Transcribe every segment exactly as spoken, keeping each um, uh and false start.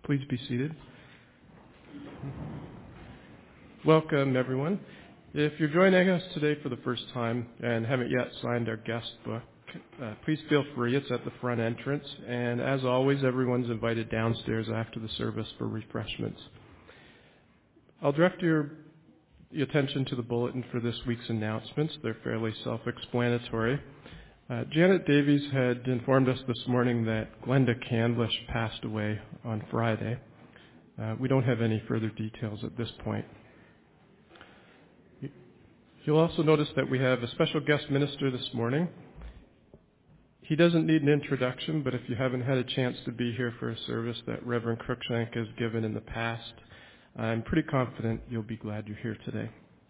Please be seated. Welcome, everyone. If you're joining us today for the first time and haven't yet signed our guest book, uh, please feel free. It's at the front entrance. And as always, everyone's invited downstairs after the service for refreshments. I'll direct your, your attention to the bulletin for this week's announcements. They're fairly self-explanatory. Uh, Janet Davies had informed us this morning that Glenda Candlish passed away on Friday. Uh, we don't have any further details at this point. You'll also notice that we have a special guest minister this morning. He doesn't need an introduction, but if you haven't had a chance to be here for a service that Reverend Cruikshank has given in the past, I'm pretty confident you'll be glad you're here today.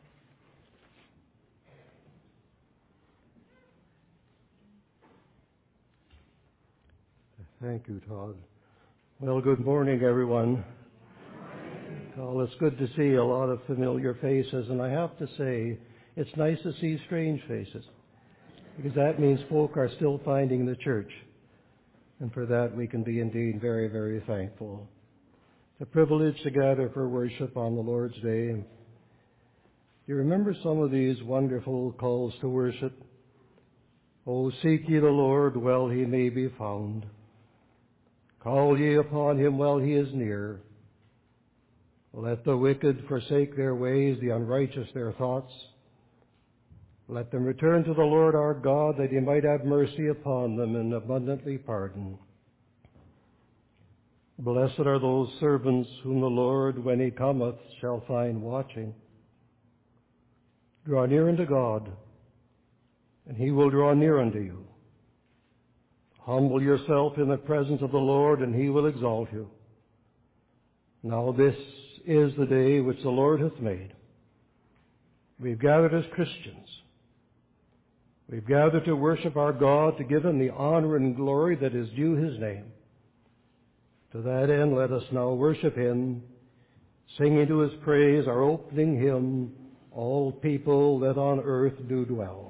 Thank you, Todd. Well, good morning, everyone. Well, it's good to see a lot of familiar faces, and I have to say, it's nice to see strange faces, because that means folk are still finding the church, and for that we can be indeed very, very thankful. It's a privilege to gather for worship on the Lord's Day. You remember some of these wonderful calls to worship? Oh, seek ye the Lord while he may be found. Call ye upon him while he is near. Let the wicked forsake their ways, the unrighteous their thoughts. Let them return to the Lord our God, that he might have mercy upon them and abundantly pardon. Blessed are those servants whom the Lord, when he cometh, shall find watching. Draw near unto God, and he will draw near unto you. Humble yourself in the presence of the Lord, and he will exalt you. Now this is the day which the Lord hath made. We've gathered as Christians. We've gathered to worship our God, to give him the honor and glory that is due his name. To that end, let us now worship him, singing to his praise our opening hymn, All People That on Earth Do Dwell.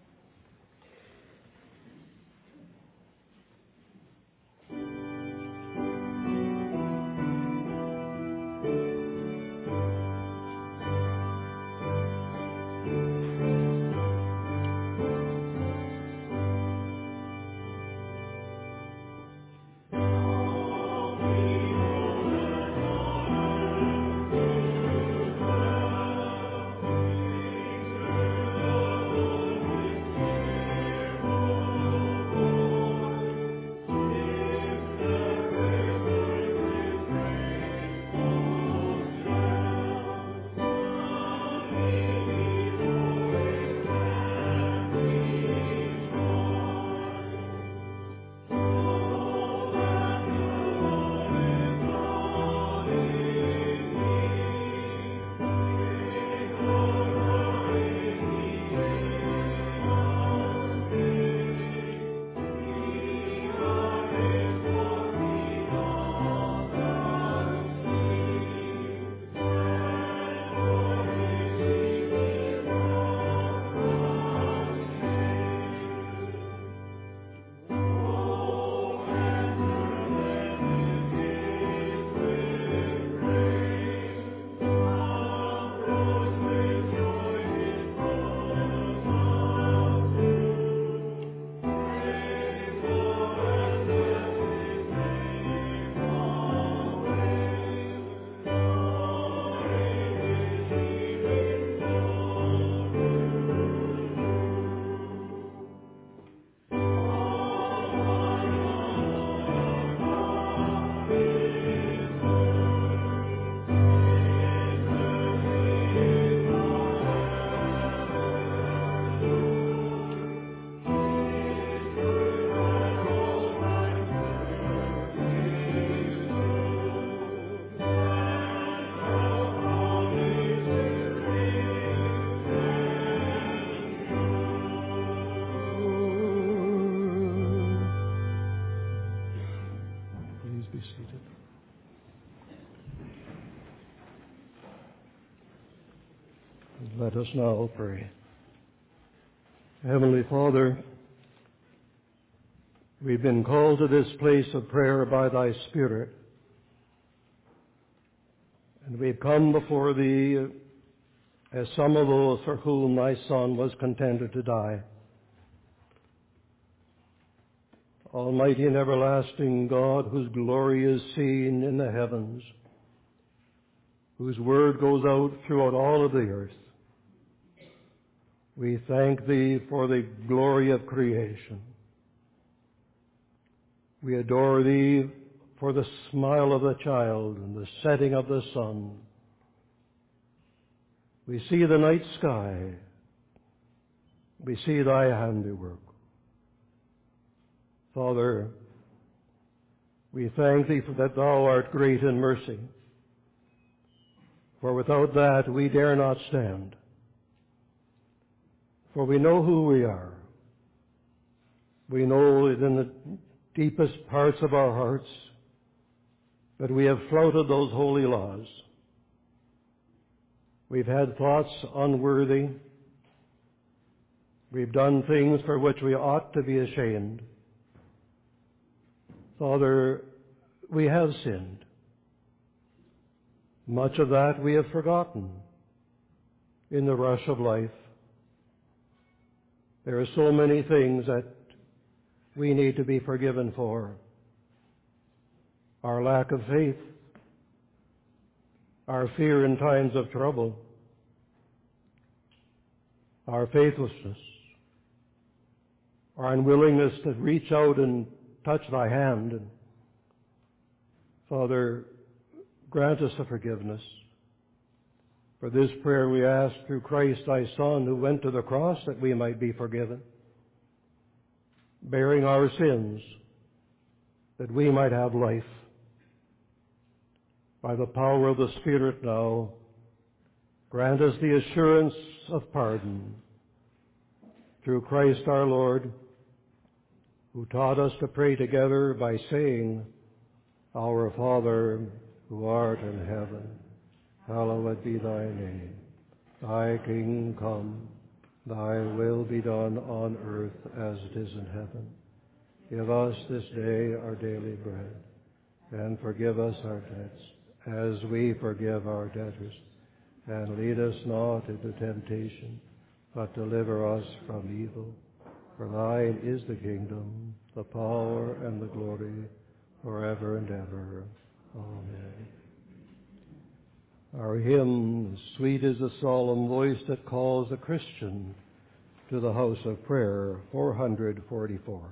Let us now pray. Heavenly Father, we've been called to this place of prayer by thy Spirit, And we've come before Thee as some of those for whom Thy Son was contented to die. Almighty and everlasting God, whose glory is seen in the heavens, whose word goes out throughout all of the earth, we thank Thee for the glory of creation. We adore Thee for the smile of the child and the setting of the sun. We see the night sky. We see Thy handiwork. Father, we thank Thee for that Thou art great in mercy, for without that we dare not stand. For we know who we are. We know that in the deepest parts of our hearts that we have flouted those holy laws. We've had thoughts unworthy. We've done things for which we ought to be ashamed. Father, we have sinned. Much of that we have forgotten in the rush of life. There are so many things that we need to be forgiven for. Our lack of faith, our fear in times of trouble, our faithlessness, our unwillingness to reach out and touch Thy hand. And Father, grant us a forgiveness. For this prayer we ask through Christ Thy Son, who went to the cross that we might be forgiven, bearing our sins that we might have life. By the power of the Spirit now, grant us the assurance of pardon through Christ our Lord, who taught us to pray together by saying, Our Father, who art in heaven, hallowed be Thy name. Thy kingdom come, Thy will be done on earth as it is in heaven. Give us this day our daily bread, and forgive us our debts, as we forgive our debtors. And lead us not into temptation, but deliver us from evil. For Thine is the kingdom, the power, and the glory, forever and ever. Amen. Our hymn, Sweet is the Solemn Voice That Calls a Christian to the House of Prayer, four forty-four.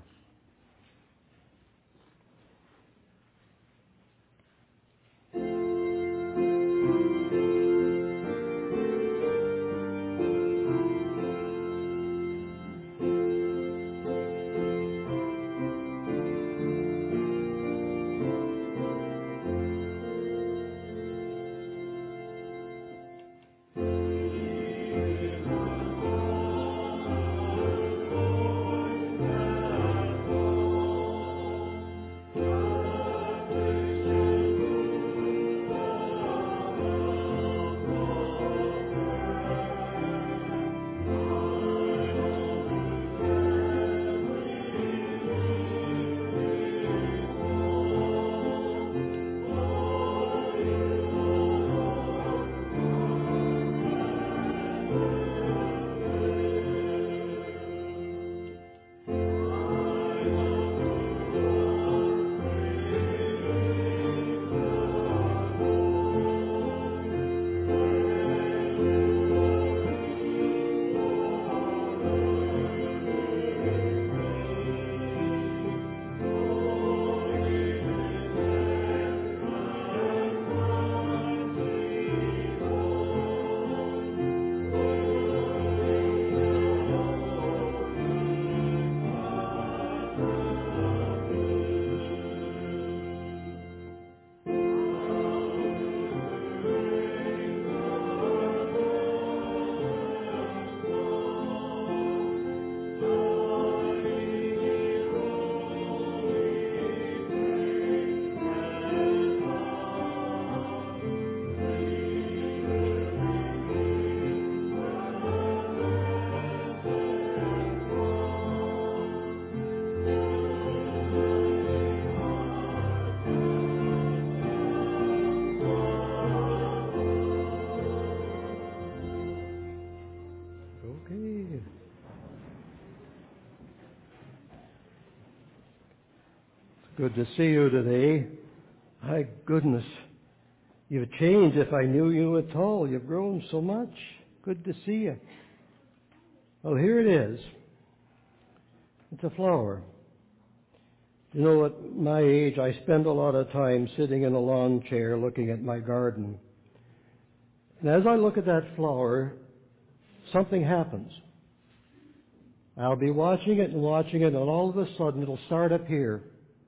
Good to see you today. My goodness, you've changed if I knew you at all. You've grown so much. Good to see you. Well, here it is. It's a flower. You know, at my age, I spend a lot of time sitting in a lawn chair looking at my garden. And as I look at that flower, something happens. I'll be watching it and watching it, and all of a sudden it'll start up here.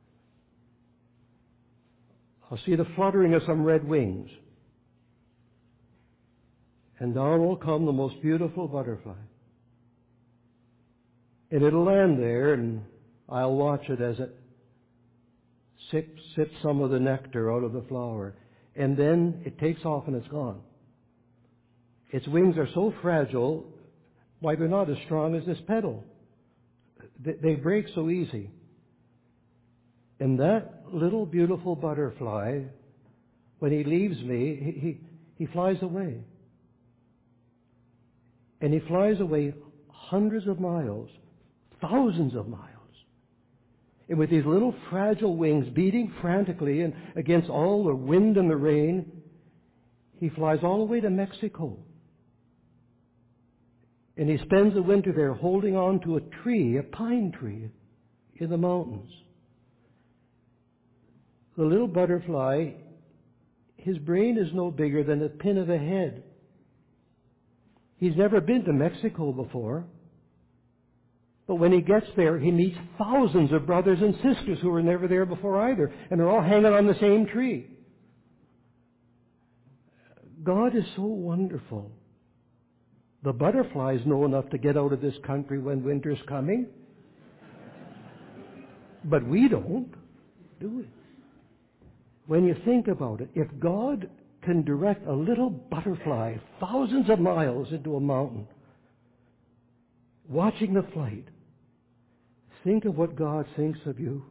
I'll see the fluttering of some red wings. And down will come the most beautiful butterfly. And it'll land there, and I'll watch it as it sips, sips some of the nectar out of the flower. And then it takes off and it's gone. Its wings are so fragile, why, they're not as strong as this petal. They, they break so easy. And that little beautiful butterfly, when he leaves me, he, he, he flies away. And he flies away hundreds of miles, thousands of miles. And with these little fragile wings beating frantically and against all the wind and the rain, he flies all the way to Mexico. And he spends the winter there holding on to a tree, a pine tree, in the mountains. The little butterfly, his brain is no bigger than a pin of a head. He's never been to Mexico before. But when he gets there, he meets thousands of brothers and sisters who were never there before either, and they're all hanging on the same tree. God is so wonderful. The butterflies know enough to get out of this country when winter's coming. But we don't, do we? When you think about it, if God can direct a little butterfly thousands of miles into a mountain, watching the flight, think of what God thinks of you.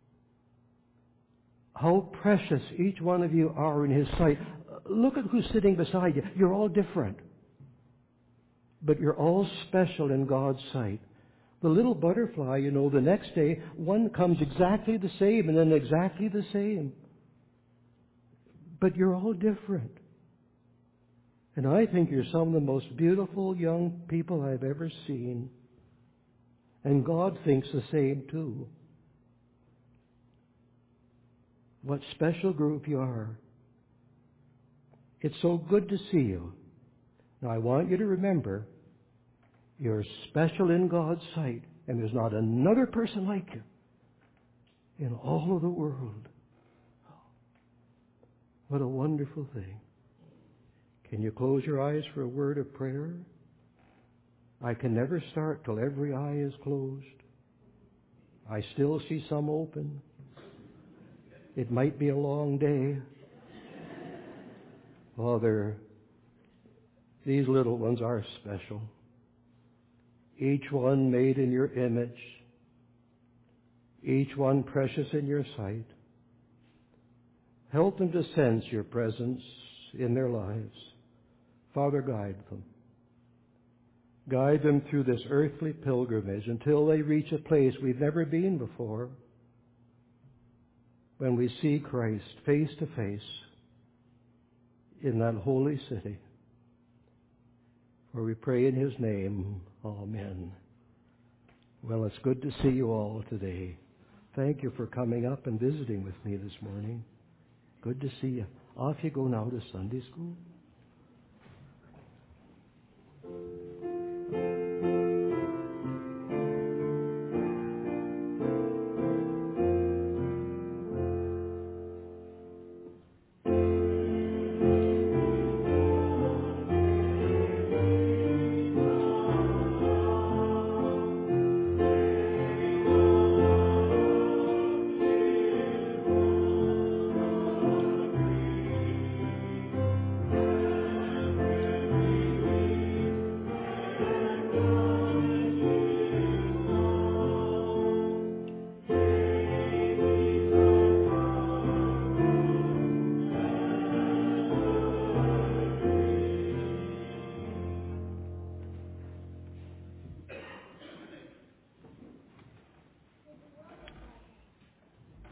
How precious each one of you are in His sight. Look at who's sitting beside you. You're all different. But you're all special in God's sight. The little butterfly, you know, the next day, one comes exactly the same and then exactly the same. But you're all different. And I think you're some of the most beautiful young people I've ever seen. And God thinks the same too. What special group you are. It's so good to see you. Now I want you to remember, you're special in God's sight, and there's not another person like you in all of the world. What a wonderful thing. Can you close your eyes for a word of prayer? I can never start till every eye is closed. I still see some open. It might be a long day. Father, these little ones are special. Each one made in your image. Each one precious in your sight. Help them to sense your presence in their lives. Father, guide them. Guide them through this earthly pilgrimage until they reach a place we've never been before, when we see Christ face to face in that holy city. For we pray in His name. Amen. Well, it's good to see you all today. Thank you for coming up and visiting with me this morning. Good to see you. Off you go now to Sunday school.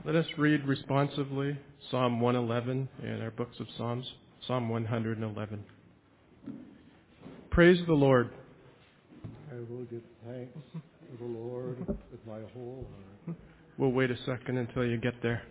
Let us read responsively Psalm one eleven in our books of Psalms, Psalm one eleven. Praise the Lord. I will give thanks to the Lord with my whole heart. We'll wait a second until you get there.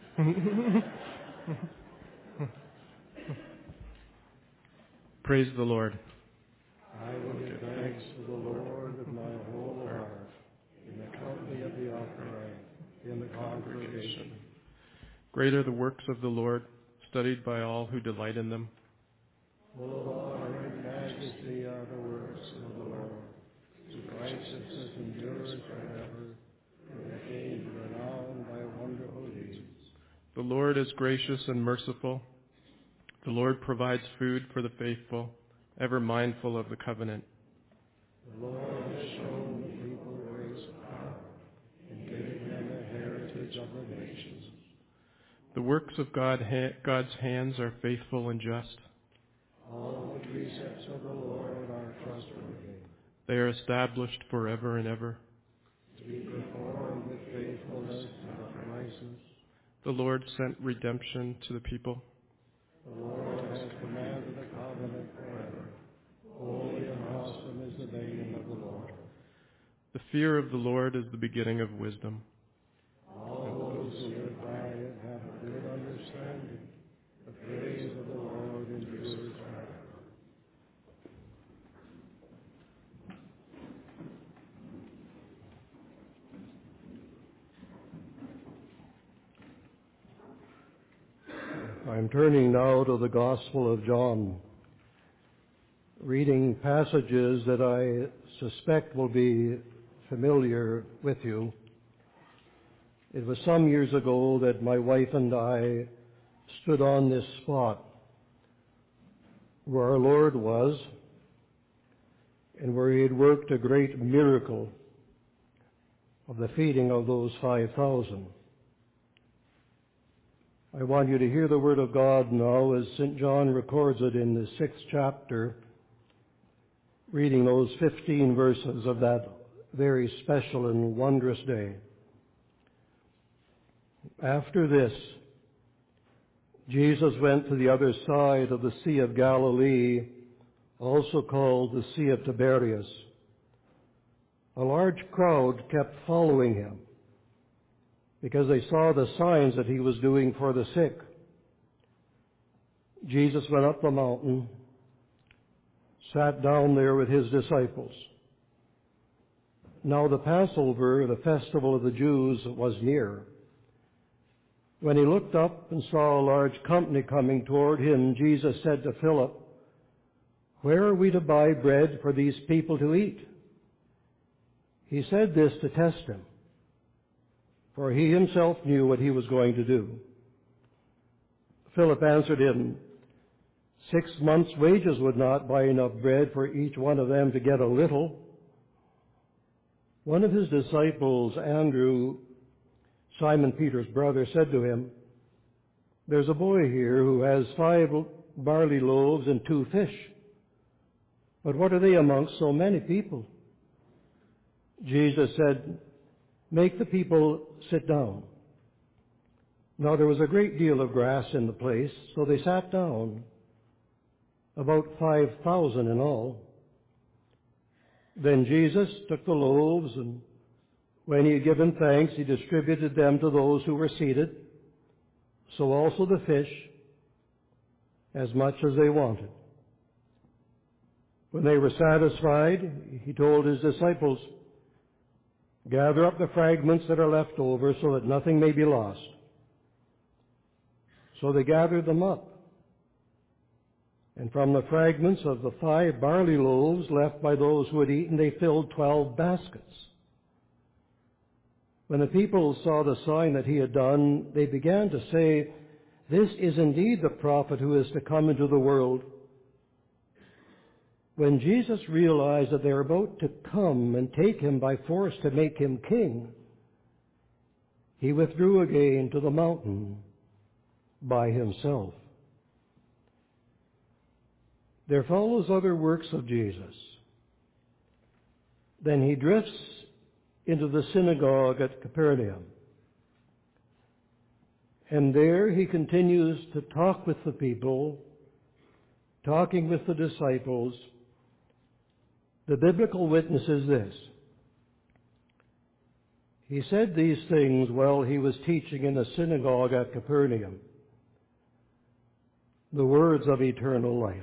Praise the Lord. I will give thanks to the Lord with my whole heart, in the company of the upright, in the congregation. Great are the works of the Lord, studied by all who delight in them. Full of honor and majesty are the works of the Lord. His righteousness endures forever, and the king renowned by wonderful deeds. The Lord is gracious and merciful. The Lord provides food for the faithful, ever mindful of the covenant. The Lord has shown the people ways of power, and giving them a heritage of the nations. The works of God, God's hands are faithful and just. All the precepts of the Lord are trustworthy. They are established forever and ever. To be performed with faithfulness and uprightness. The Lord sent redemption to the people. The Lord has commanded the covenant forever. Holy and awesome is the name of the Lord. The fear of the Lord is the beginning of wisdom. All those who live by it have a good understanding. The praise of the Lord endures forever. I'm turning now to the Gospel of John, reading passages that I suspect will be familiar with you. It was some years ago that my wife and I stood on this spot where our Lord was and where He had worked a great miracle of the feeding of those five thousand. I want you to hear the Word of God now as Saint John records it in the sixth chapter, reading those fifteen verses of that very special and wondrous day. After this, Jesus went to the other side of the Sea of Galilee, also called the Sea of Tiberias. A large crowd kept following him because they saw the signs that he was doing for the sick. Jesus went up the mountain, sat down there with his disciples. Now the Passover, the festival of the Jews, was near. When he looked up and saw a large company coming toward him, Jesus said to Philip, "Where are we to buy bread for these people to eat?" He said this to test him, for he himself knew what he was going to do. Philip answered him, Six months' wages would not buy enough bread for each one of them to get a little." One of his disciples, Andrew, Simon Peter's brother, said to him, "There's a boy here who has five barley loaves and two fish. But what are they amongst so many people?" Jesus said, "Make the people sit down." Now there was a great deal of grass in the place, so they sat down, about five thousand in all. Then Jesus took the loaves, and when he had given thanks, he distributed them to those who were seated, so also the fish, as much as they wanted. When they were satisfied, he told his disciples, "Gather up the fragments that are left over so that nothing may be lost." So they gathered them up. And from the fragments of the five barley loaves left by those who had eaten, they filled twelve baskets. When the people saw the sign that he had done, they began to say, "This is indeed the prophet who is to come into the world." When Jesus realized that they were about to come and take him by force to make him king, he withdrew again to the mountain by himself. There follows other works of Jesus. Then he drifts into the synagogue at Capernaum. And there he continues to talk with the people, talking with the disciples. The biblical witness is this. He said these things while he was teaching in a synagogue at Capernaum, the words of eternal life.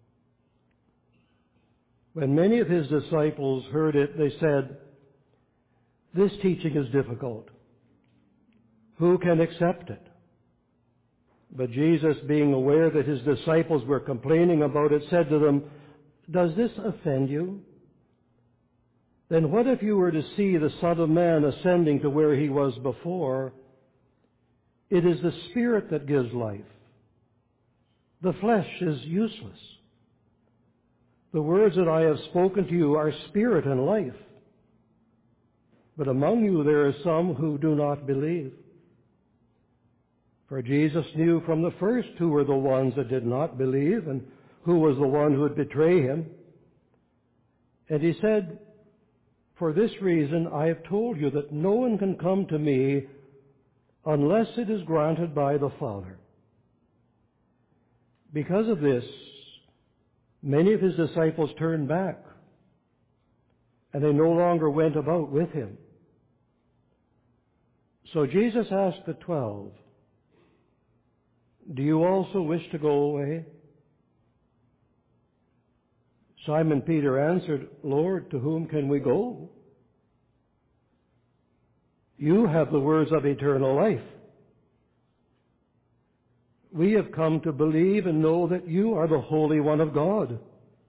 When many of his disciples heard it, they said, "This teaching is difficult. Who can accept it?" But Jesus, being aware that his disciples were complaining about it, said to them, "Does this offend you? Then what if you were to see the Son of Man ascending to where he was before? It is the Spirit that gives life. The flesh is useless. The words that I have spoken to you are spirit and life. But among you there are some who do not believe." For Jesus knew from the first who were the ones that did not believe and who was the one who would betray him. And he said, "For this reason I have told you that no one can come to me unless it is granted by the Father." Because of this, many of his disciples turned back, and they no longer went about with him. So Jesus asked the twelve, "Do you also wish to go away?" Simon Peter answered, "Lord, to whom can we go? You have the words of eternal life. We have come to believe and know that you are the Holy One of God."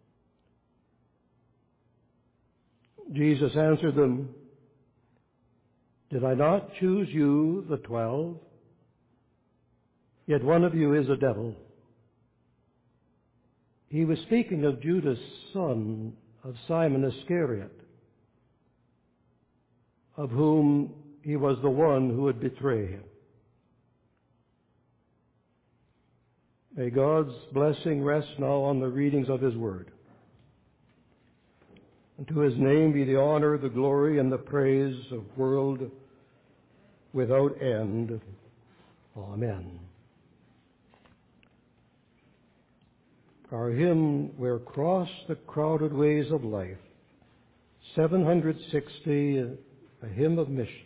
Jesus answered them, "Did I not choose you, the twelve? Yet one of you is a devil." He was speaking of Judas, son of Simon Iscariot, of whom he was the one who would betray him. May God's blessing rest now on the readings of his word. And to his name be the honor, the glory, and the praise of world without end. Amen. Our hymn, "Where Cross the Crowded Ways of Life," seven sixty, a hymn of mission.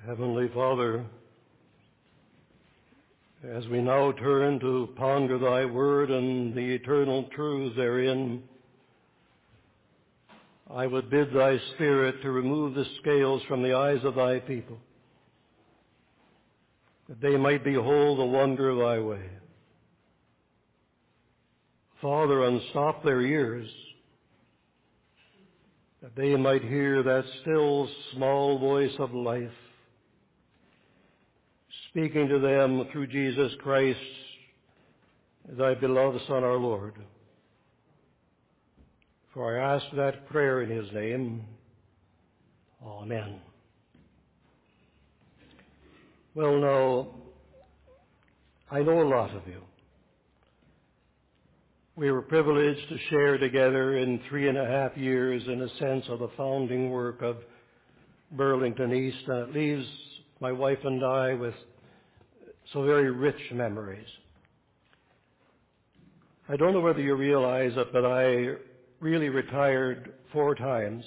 Heavenly Father, as we now turn to ponder thy word and the eternal truths therein, I would bid thy Spirit to remove the scales from the eyes of thy people, that they might behold the wonder of thy way. Father, unstop their ears, that they might hear that still small voice of life, speaking to them through Jesus Christ, thy beloved Son, our Lord. For I ask that prayer in his name. Amen. Well, now, I know a lot of you. We were privileged to share together in three and a half years in a sense of the founding work of Burlington East, and it leaves my wife and I with so very rich memories. I don't know whether you realize it, but I really retired four times.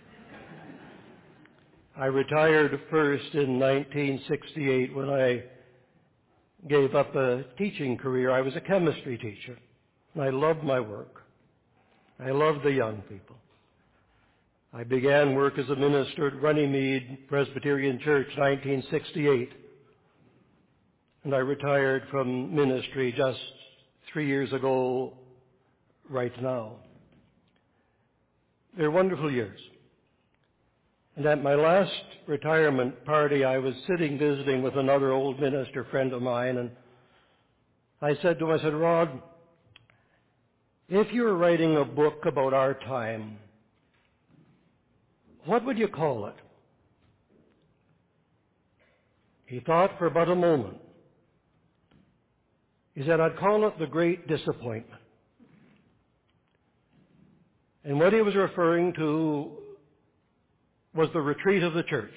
I retired first in nineteen sixty-eight when I gave up a teaching career. I was a chemistry teacher, and I loved my work. I loved the young people. I began work as a minister at Runnymede Presbyterian Church in nineteen sixty-eight, and I retired from ministry just three years ago right now. They're wonderful years. And at my last retirement party, I was sitting visiting with another old minister friend of mine, and I said to him, I said, Rod, if you were writing a book about our time, what would you call it? He thought for but a moment. He said, I'd call it The Great Disappointment. And what he was referring to was the retreat of the church,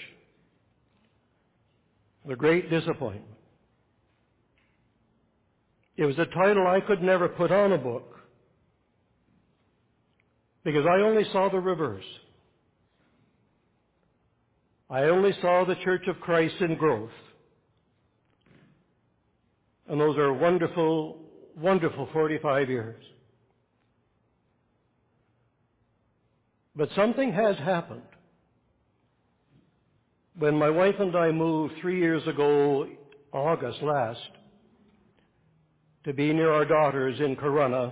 The Great Disappointment. It was a title I could never put on a book because I only saw the reverse. I only saw the Church of Christ in growth. And those are wonderful, wonderful forty-five years. But something has happened. When my wife and I moved three years ago, August last, to be near our daughters in Corunna,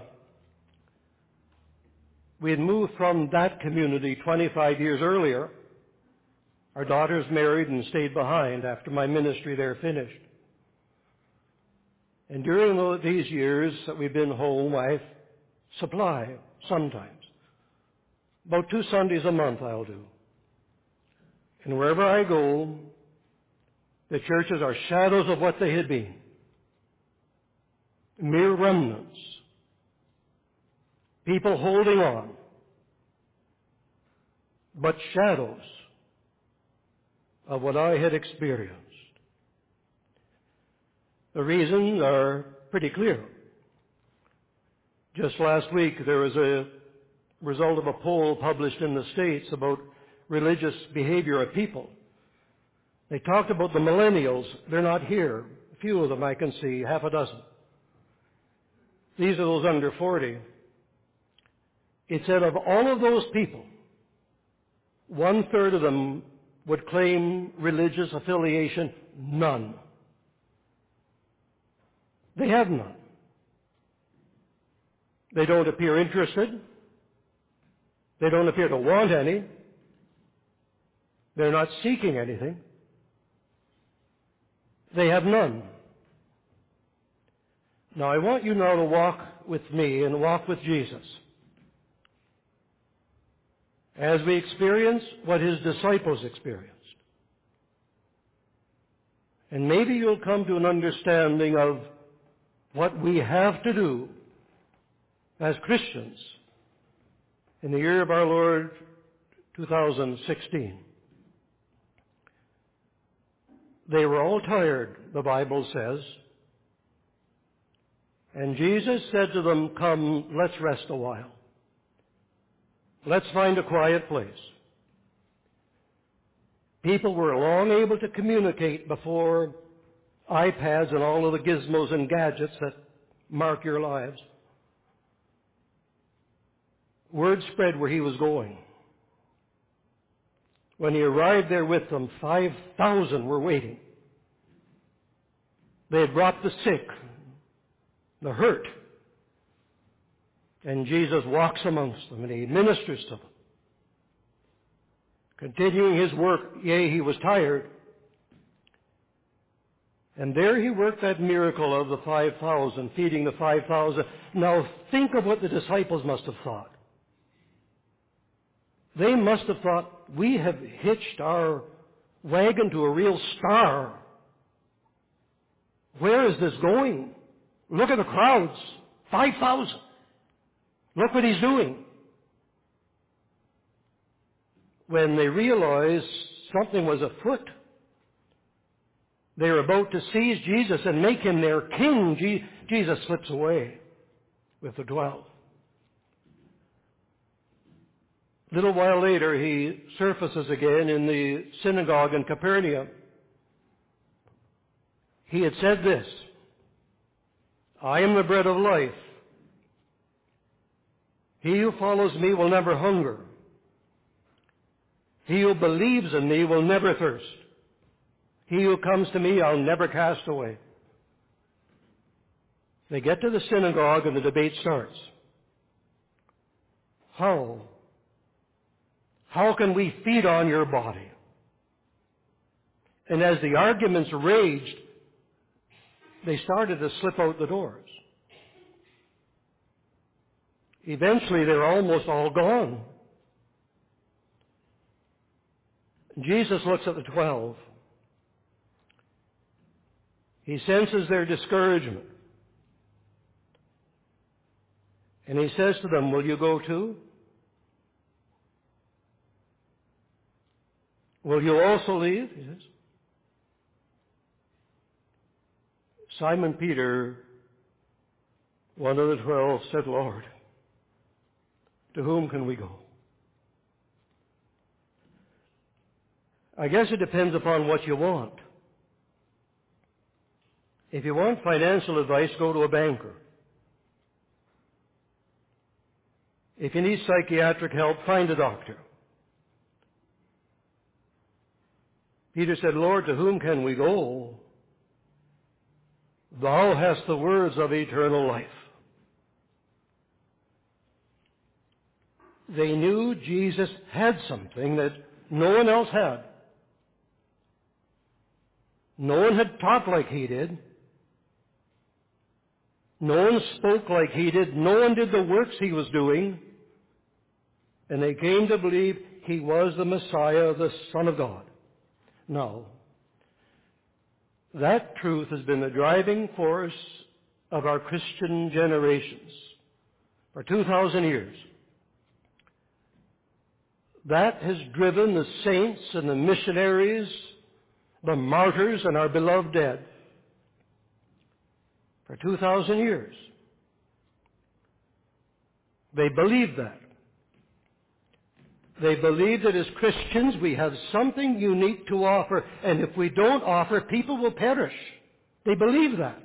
we had moved from that community twenty-five years earlier. Our daughters married and stayed behind after my ministry there finished. And during these years that we've been home, I supply sometimes. About two Sundays a month I'll do. And wherever I go, the churches are shadows of what they had been. Mere remnants. People holding on. But shadows of what I had experienced. The reasons are pretty clear. Just last week there was a result of a poll published in the States about religious behavior of people. They talked about the millennials. They're not here. A few of them I can see, half a dozen. These are those under forty. It said of all of those people, one-third of them would claim religious affiliation. None. They have none. They don't appear interested. They don't appear to want any. They're not seeking anything. They have none. Now I want you now to walk with me and walk with Jesus as we experience what his disciples experienced. And maybe you'll come to an understanding of what we have to do as Christians in the year of our Lord two thousand sixteen. They were all tired, the Bible says. And Jesus said to them, come, let's rest a while. Let's find a quiet place. People were long able to communicate before iPads and all of the gizmos and gadgets that mark your lives. Word spread where he was going. When he arrived there with them, five thousand were waiting. They had brought the sick, the hurt. And Jesus walks amongst them and he ministers to them. Continuing his work, yea, he was tired. And there he worked that miracle of the five thousand, feeding the five thousand. Now think of what the disciples must have thought. They must have thought, we have hitched our wagon to a real star. Where is this going? Look at the crowds. five thousand. Look what he's doing. When they realized something was afoot, they were about to seize Jesus and make him their king. Je- Jesus slips away with the twelve. A little while later, he surfaces again in the synagogue in Capernaum. He had said this, I am the bread of life. He who follows me will never hunger. He who believes in me will never thirst. He who comes to me, I'll never cast away. They get to the synagogue and the debate starts. How? How can we feed on your body? And as the arguments raged, they started to slip out the doors. Eventually, they're almost all gone. Jesus looks at the twelve. He senses their discouragement. And he says to them, will you go too? Will you also leave? He says. Simon Peter, one of the twelve, said, Lord, to whom can we go? I guess it depends upon what you want. If you want financial advice, go to a banker. If you need psychiatric help, find a doctor. Peter said, Lord, to whom can we go? Thou hast the words of eternal life. They knew Jesus had something that no one else had. No one had taught like he did. No one spoke like he did. No one did the works he was doing. And they came to believe he was the Messiah, the Son of God. Now, that truth has been the driving force of our Christian generations for two thousand years. That has driven the saints and the missionaries, the martyrs, and our beloved dead for two thousand years. They believe that. They believe that as Christians we have something unique to offer, and if we don't offer, people will perish. They believe that.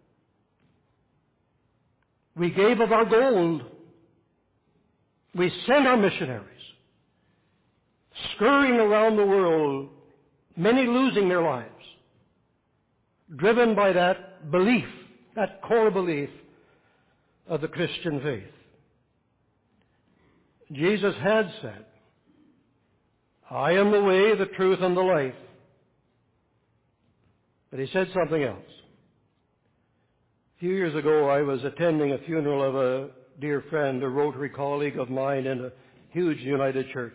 We gave of our gold. We sent our missionaries, scurrying around the world, many losing their lives, driven by that belief, that core belief of the Christian faith. Jesus had said, I am the way, the truth, and the life. But he said something else. A few years ago, I was attending a funeral of a dear friend, a Rotary colleague of mine in a huge United Church.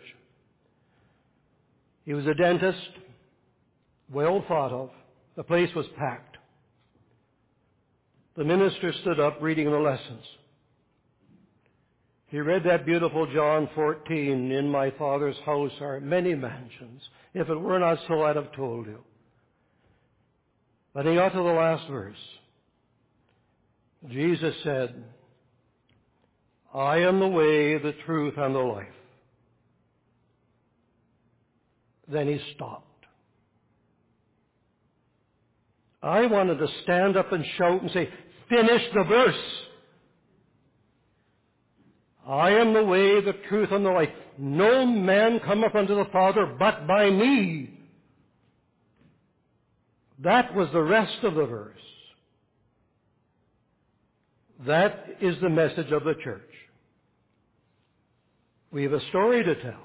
He was a dentist, well thought of. The place was packed. The minister stood up reading the lessons. He read that beautiful John fourteen, in my Father's house are many mansions. If it were not so, I'd have told you. But he got to the last verse. Jesus said, I am the way, the truth, and the life. Then he stopped. I wanted to stand up and shout and say, finish the verse. I am the way, the truth, and the life. No man cometh unto the Father but by me. That was the rest of the verse. That is the message of the church. We have a story to tell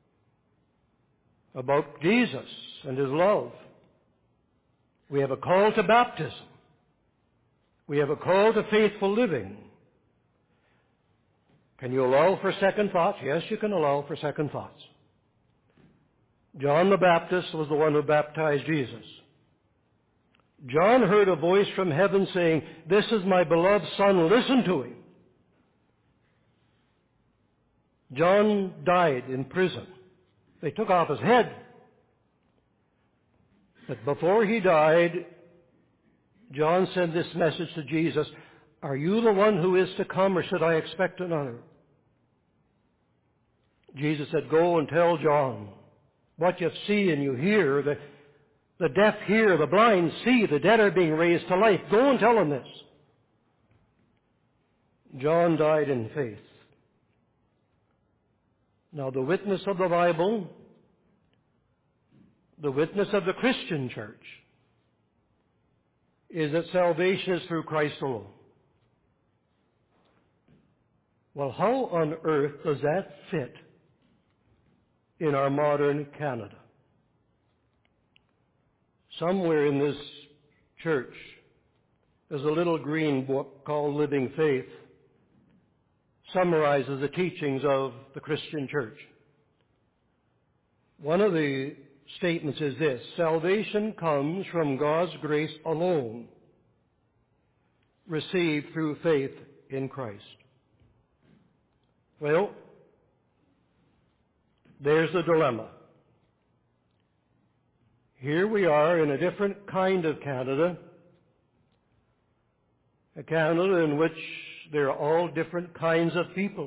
about Jesus and his love. We have a call to baptism. We have a call to faithful living. Can you allow for second thoughts? Yes, you can allow for second thoughts. John the Baptist was the one who baptized Jesus. John heard a voice from heaven saying, this is my beloved Son, listen to him. John died in prison. They took off his head. But before he died, John sent this message to Jesus, are you the one who is to come, or should I expect another? Jesus said, go and tell John what you see and you hear. The, the deaf hear, the blind see, the dead are being raised to life. Go and tell him this. John died in faith. Now the witness of the Bible, the witness of the Christian church, is that salvation is through Christ alone. Well, how on earth does that fit in our modern Canada? Somewhere in this church, there's a little green book called Living Faith, summarizes the teachings of the Christian church. One of the statements is this: salvation comes from God's grace alone, received through faith in Christ. Well, there's the dilemma. Here we are in a different kind of Canada, a Canada in which there are all different kinds of people.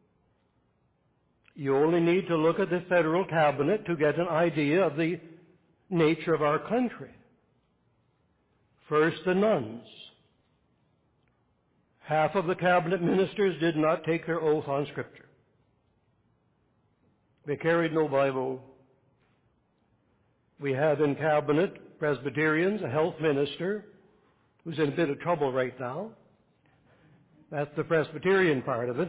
You only need to look at the federal cabinet to get an idea of the nature of our country. First, the nuns. Half of the cabinet ministers did not take their oath on Scripture. They carried no Bible. We have in cabinet Presbyterians, a health minister who's in a bit of trouble right now. That's the Presbyterian part of it.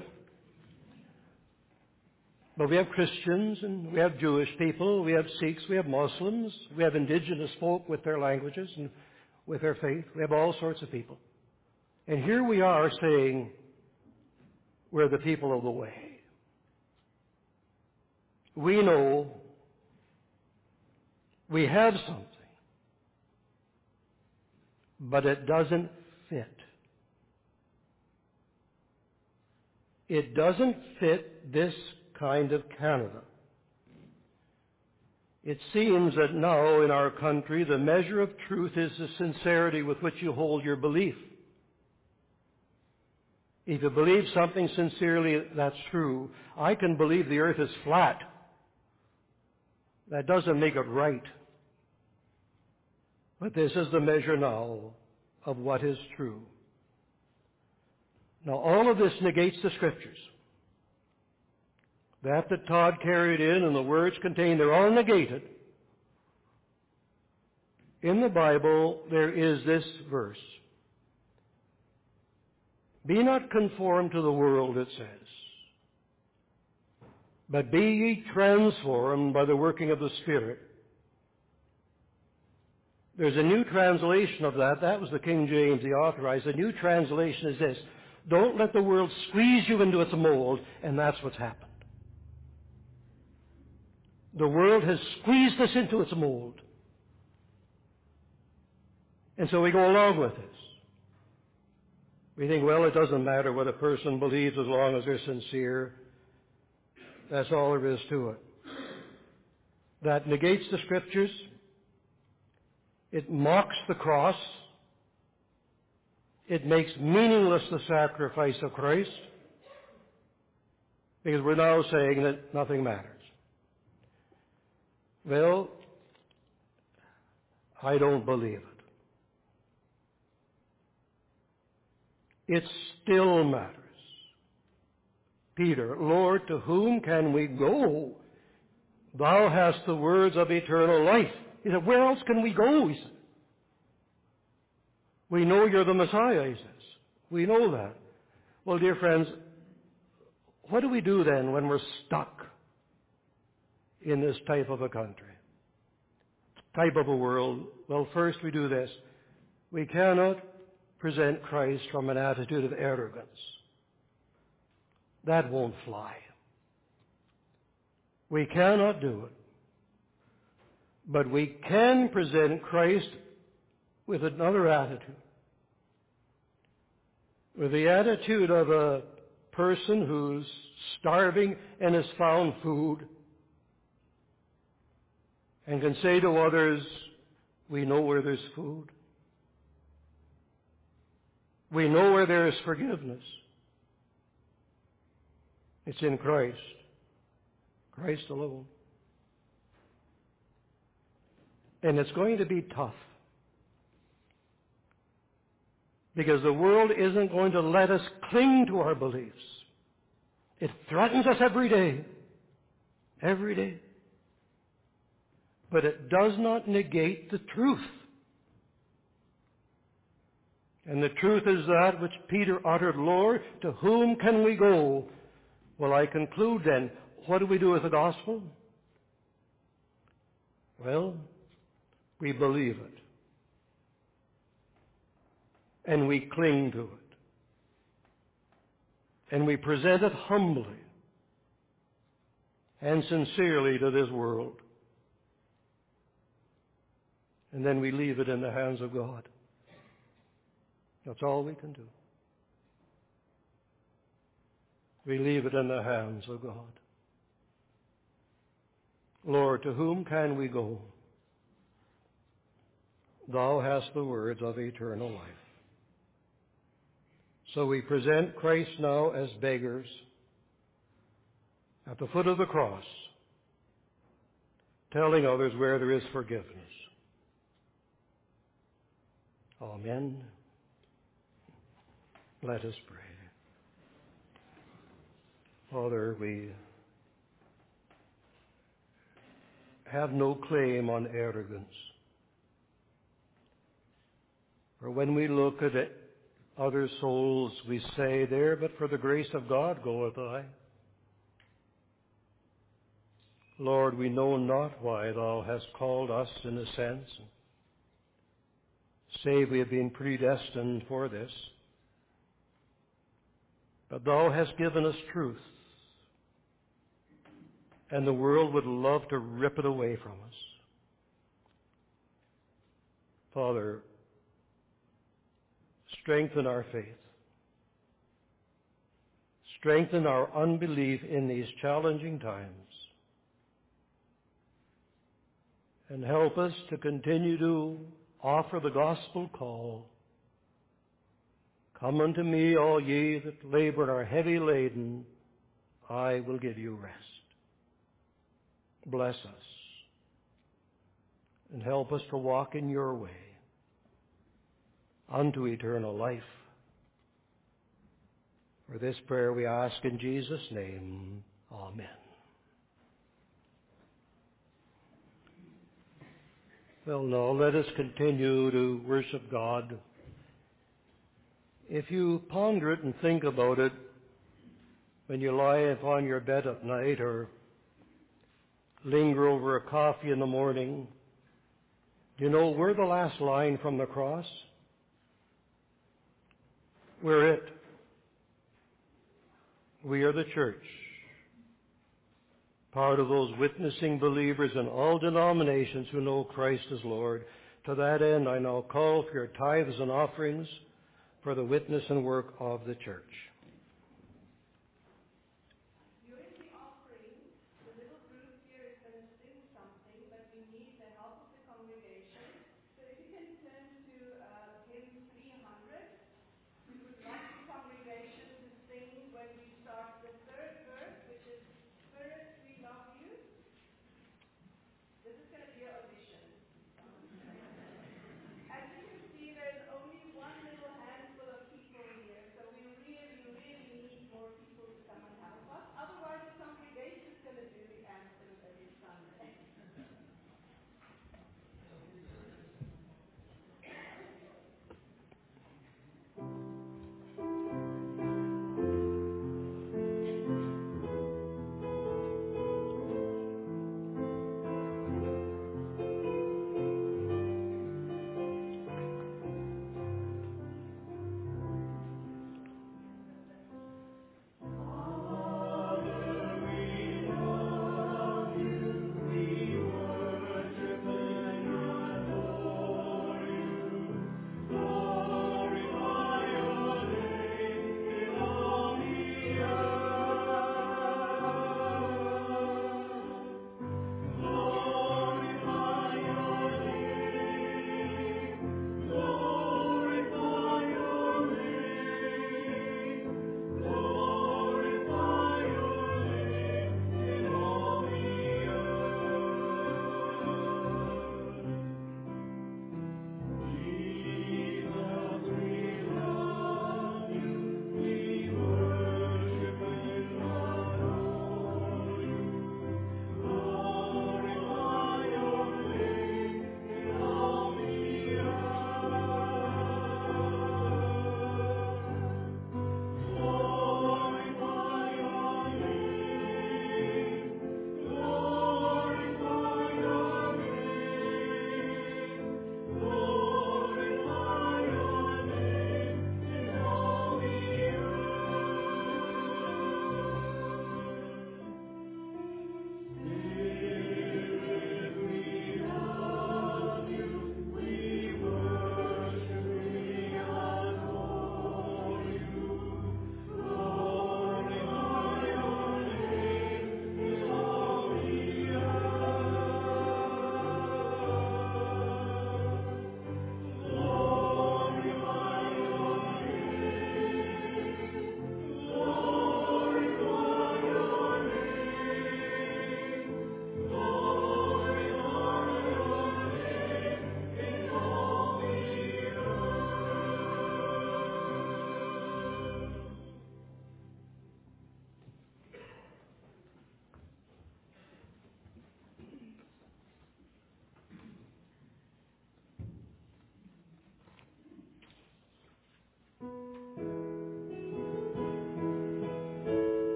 But we have Christians, and we have Jewish people, we have Sikhs, we have Muslims, we have indigenous folk with their languages and with their faith. We have all sorts of people. And here we are saying we're the people of the way. We know we have something, but it doesn't fit. It doesn't fit this kind of Canada. It seems that now in our country the measure of truth is the sincerity with which you hold your belief. If you believe something sincerely, that's true. I can believe the earth is flat. That doesn't make it right. But this is the measure now of what is true. Now, all of this negates the Scriptures. That that Todd carried in and the words contained, they're all negated. In the Bible, there is this verse. Be not conformed to the world, it says, but be ye transformed by the working of the Spirit. There's a new translation of that. That was the King James, the authorized. The new translation is this: don't let the world squeeze you into its mold, and that's what's happened. The world has squeezed us into its mold. And so we go along with this. We think, well, it doesn't matter what a person believes as long as they're sincere. That's all there is to it. That negates the Scriptures. It mocks the cross. It makes meaningless the sacrifice of Christ, because we're now saying that nothing matters. Well, I don't believe it. it still matters. Peter, Lord, to whom can we go? Thou hast the words of eternal life. He said, where else can we go? He said. We know you're the Messiah, he says. We know that. Well, dear friends, what do we do then when we're stuck in this type of a country, type of a world? Well, first we do this. We cannot present Christ from an attitude of arrogance. That won't fly. We cannot do it. But we can present Christ with another attitude. With the attitude of a person who's starving and has found food and can say to others, we know where there's food. We know where there is forgiveness. It's in Christ. Christ alone. And it's going to be tough. Because the world isn't going to let us cling to our beliefs. It threatens us every day. Every day. But it does not negate the truth. And the truth is that which Peter uttered, Lord, to whom can we go? Well, I conclude then, what do we do with the gospel? Well, we believe it. And we cling to it. And we present it humbly and sincerely to this world. And then we leave it in the hands of God. That's all we can do. We leave it in the hands of God. Lord, to whom can we go? Thou hast the words of eternal life. So we present Christ now as beggars at the foot of the cross, telling others where there is forgiveness. Amen. Let us pray. Father, we have no claim on arrogance. For when we look at it, other souls, we say, there, but for the grace of God goeth I. Lord, we know not why thou hast called us in a sense, save we have been predestined for this. But thou hast given us truth, and the world would love to rip it away from us. Father, strengthen our faith. Strengthen our unbelief in these challenging times. And help us to continue to offer the gospel call. Come unto me, all ye that labor and are heavy laden, I will give you rest. Bless us and help us to walk in your way unto eternal life. For this prayer we ask in Jesus' name. Amen. Well, now let us continue to worship God. If you ponder it and think about it when you lie upon your bed at night or linger over a coffee in the morning, you know, we're the last line from the cross. We're it. We are the church, part of those witnessing believers in all denominations who know Christ as Lord. To that end, I now call for your tithes and offerings for the witness and work of the church.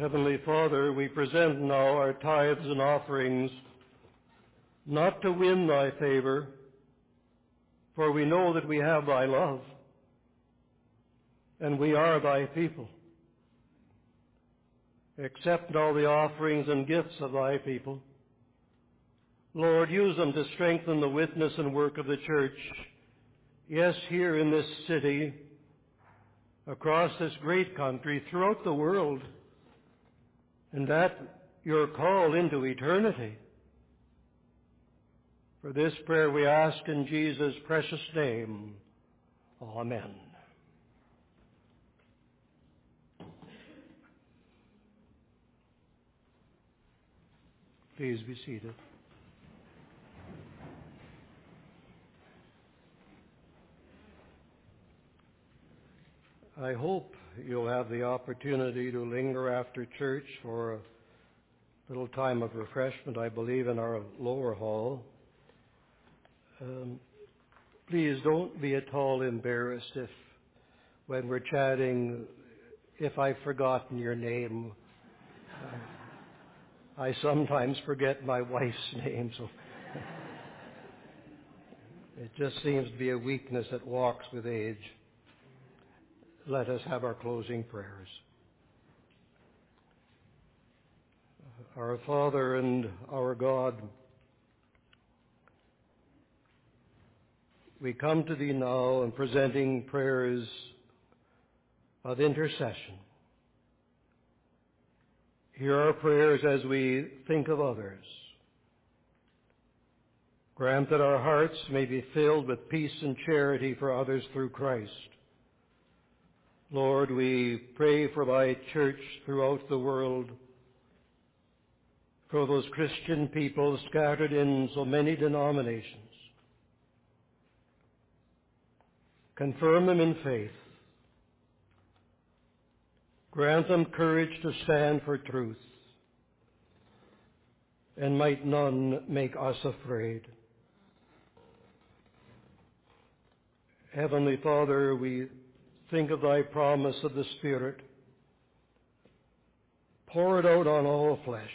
Heavenly Father, we present now our tithes and offerings, not to win thy favor, for we know that we have thy love, and we are thy people. Accept all the offerings and gifts of thy people. Lord, use them to strengthen the witness and work of the church, yes, here in this city, across this great country, throughout the world, and that your call into eternity. For this prayer we ask in Jesus' precious name. Amen. Please be seated. I hope you'll have the opportunity to linger after church for a little time of refreshment, I believe, in our lower hall. Um, please don't be at all embarrassed if, when we're chatting, if I've forgotten your name. Uh, I sometimes forget my wife's name, so it just seems to be a weakness that walks with age. Let us have our closing prayers. Our Father and our God, we come to Thee now and presenting prayers of intercession. Hear our prayers as we think of others. Grant that our hearts may be filled with peace and charity for others through Christ. Lord, we pray for Thy church throughout the world, for those Christian people scattered in so many denominations. Confirm them in faith. Grant them courage to stand for truth, and might none make us afraid. Heavenly Father, we think of Thy promise of the Spirit. Pour it out on all flesh,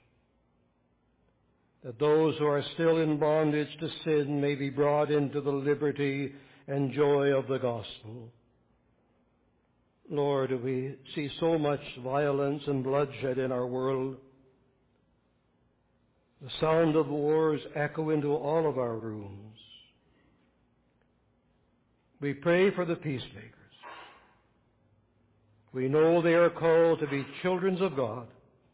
that those who are still in bondage to sin may be brought into the liberty and joy of the gospel. Lord, we see so much violence and bloodshed in our world. The sound of wars echo into all of our rooms. We pray for the peacemakers. We know they are called to be children of God.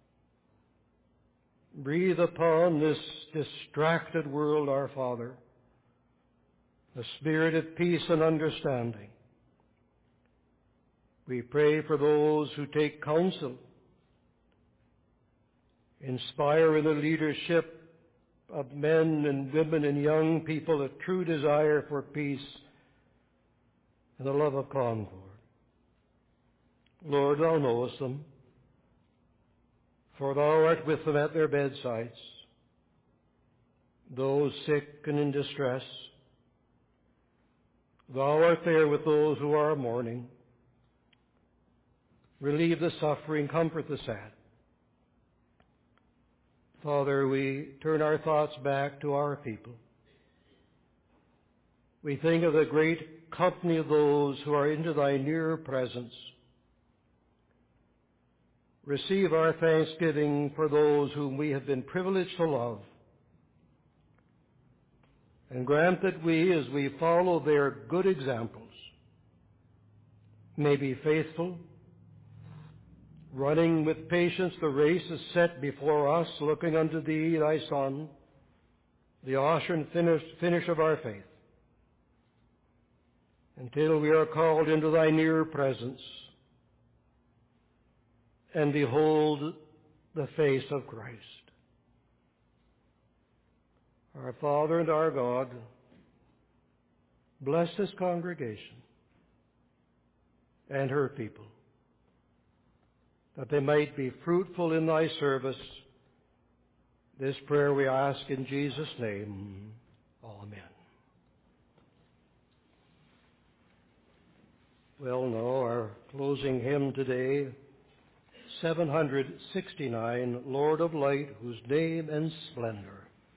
Breathe upon this distracted world, our Father, the spirit of peace and understanding. We pray for those who take counsel. Inspire in the leadership of men and women and young people a true desire for peace and the love of concord. Lord, Thou knowest them, for Thou art with them at their bedsides, those sick and in distress. Thou art there with those who are mourning. Relieve the suffering, comfort the sad. Father, we turn our thoughts back to our people. We think of the great company of those who are into Thy near presence. Receive our thanksgiving for those whom we have been privileged to love. And grant that we, as we follow their good examples, may be faithful, running with patience the race is set before us, looking unto Thee, Thy Son, the author and finish, finish of our faith, until we are called into Thy near presence and behold the face of Christ. Our Father and our God, bless this congregation and her people, that they might be fruitful in Thy service. This prayer we ask in Jesus' name. Amen. Well, now, our closing hymn today, seven hundred sixty-nine, Lord of Light, whose name and splendor.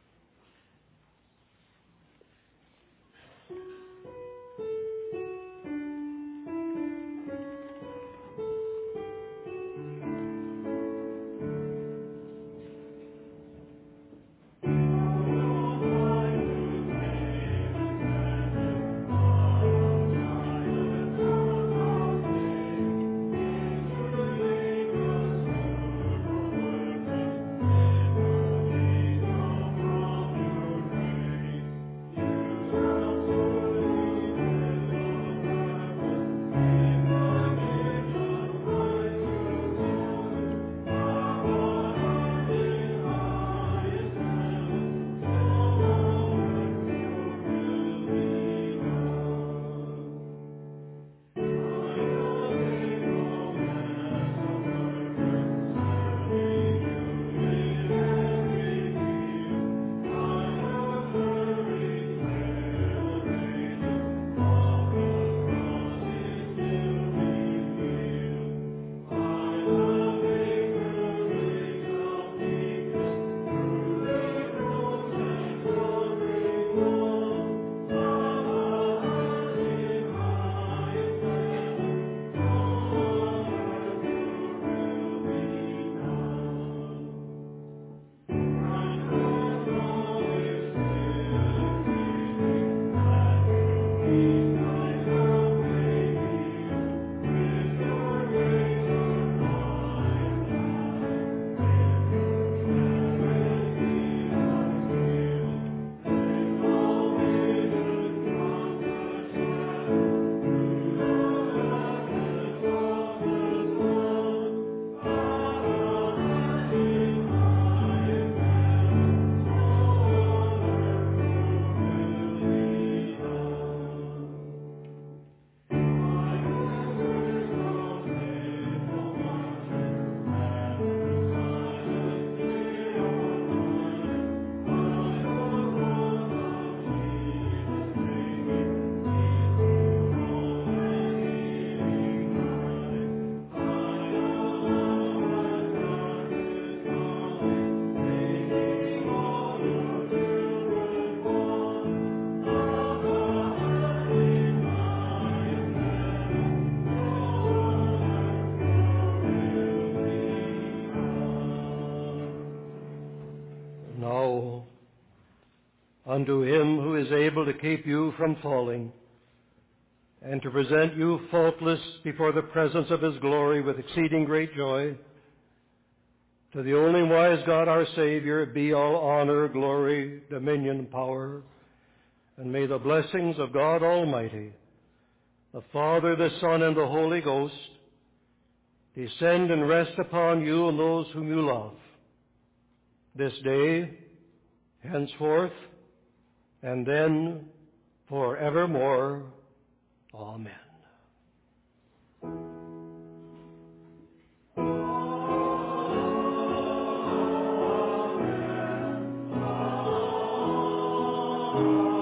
Unto him who is able to keep you from falling, and to present you faultless before the presence of his glory with exceeding great joy, to the only wise God our Savior be all honor, glory, dominion, and power, and may the blessings of God Almighty, the Father, the Son, and the Holy Ghost descend and rest upon you and those whom you love, this day, henceforth, and then forevermore. Amen. Amen.